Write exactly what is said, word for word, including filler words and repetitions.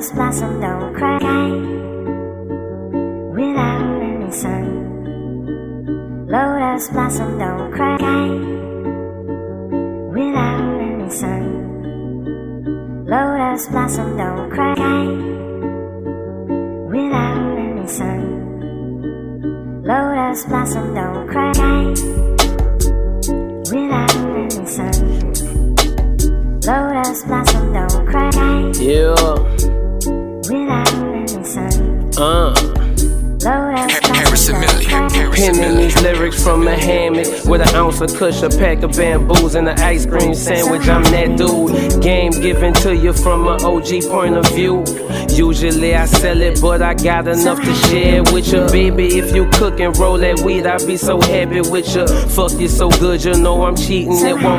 Lotus blossom don't cry without any sun. Lotus blossom don't cry without any sun. Lotus blossom don't cry without any sun. Lotus blossom don't cry without any sun. Lotus blossom don't cry Yeah. without any sun. Uh. Lotus blossom don't cry. Penning these lyrics from a hammock with an ounce of kush, a pack of bamboos, and an ice cream sandwich. I'm that dude. Game given to you from an O G point of view. Usually I sell it, but I got enough to share with you. Baby, if you cook and roll that weed, I'll be so happy with you. Fuck you so good, you know I'm cheating. It won't